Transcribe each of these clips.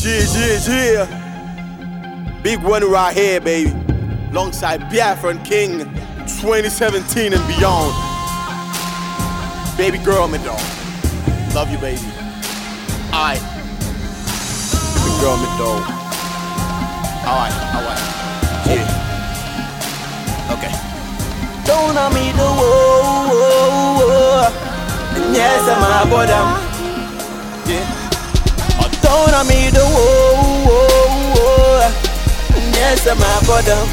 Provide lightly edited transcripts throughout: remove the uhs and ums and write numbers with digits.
Yeah. Big one right here, baby. Alongside Biafran King, 2017 and beyond. Baby girl, me dog. Love you, baby. Alright. Baby girl, me dog. Alright. Yeah. Okay. Don't I me the yes, I'm a bottom. Yeah. Don't I me the yes, I'm a bottom.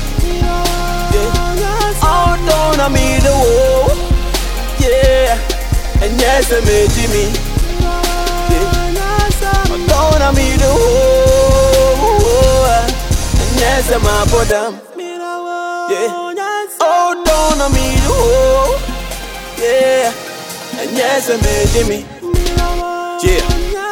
Yeah. Oh, don't I me the yeah, and yes, I'm a Jimmy. Yeah. Don't I me the and yes, I'm a bottom. Yeah. Oh, don't I me the yeah, and yes, I'm a Jimmy. Yeah.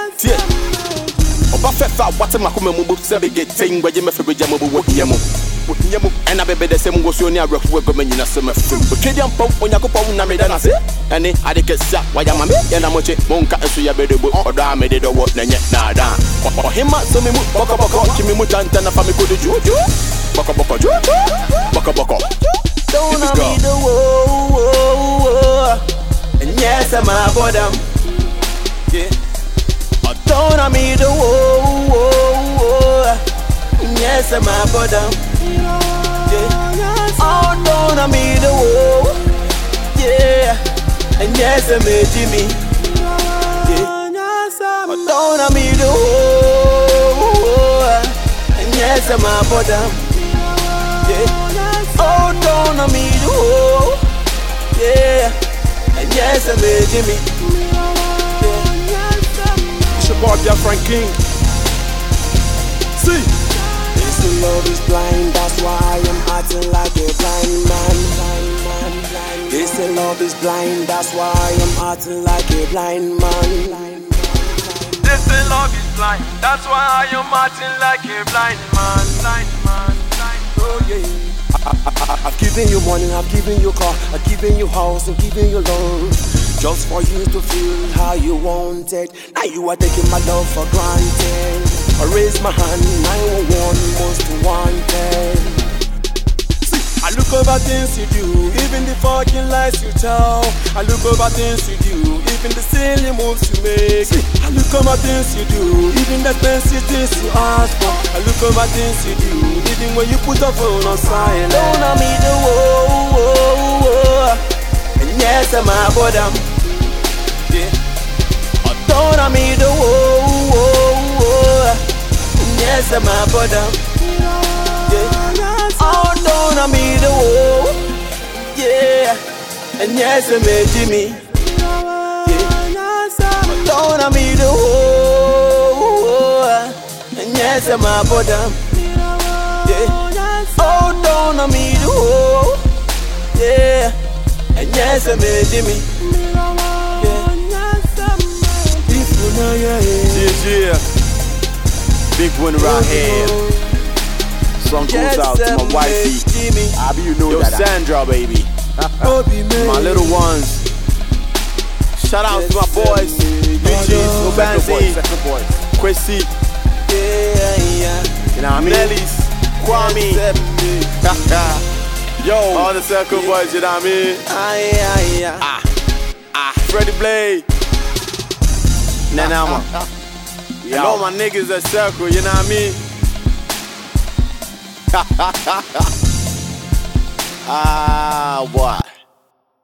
Oba fefa wate makoma mu se be getin gwaje mefe jamu wo hiamu ena bebe de sem go so ni abrefo go manyina se mefe otwedi ampa onyakopon na meda na se ene ade kesa waya mame ye na moche monka enso ya bedebo odo amede do wo na nye na da ohima so me mu boko kimi mu tanta na fami ko de juju boko juju boko don't I me the and yes I'm a bottom. Yeah. Don't I me the yes, I'm a bottom. Yeah. Oh, don't I me the yeah, and yes, I'm a Jimmy. Yeah. Don't I me the and yes, I'm a bottom. Yeah. Oh, don't I me the yeah, and yes, I'm a Jimmy. Boy, Biafran King. See, this love is blind, that's why I am acting like a blind man. This love is blind, that's why I am acting like a blind man. This love is blind, that's why I am acting like a blind man. Oh yeah. I've given you money, I've given you car, I've given you house, and given you love, just for you to feel how you want it. Now you are taking my love for granted. I raise my hand, 911 most wanted. See, I look over things you do, even the fucking lies you tell. I look over things you do, even the silly moves you make. See, I look over things you do, even the expensive things you ask for. I look over things you do, even when you put your phone on silent. Don't I me the and yes, I'm a bottom. yeah. Don't I me the yes, I'm a bottom. Yeah. Oh, don't I me the yeah, and yes, I'm a Jimmy. Yeah. Don't I me the and yes, I'm a bottom. Yeah. Oh, don't I me the yeah, and yes, I'm a Jimmy. Yeah. Big one right here. Song goes out to my wifey. I be you know that. Sandra, baby. My little ones. Shout out to my boys. Eugene, Obanzi, Kwesi. You know what I mean? Nelly's, Kwame. Yo, all the circle boys, you know what I mean? Freddie Blade. Nanama. And all my niggas at circle, you know what I mean? Boy.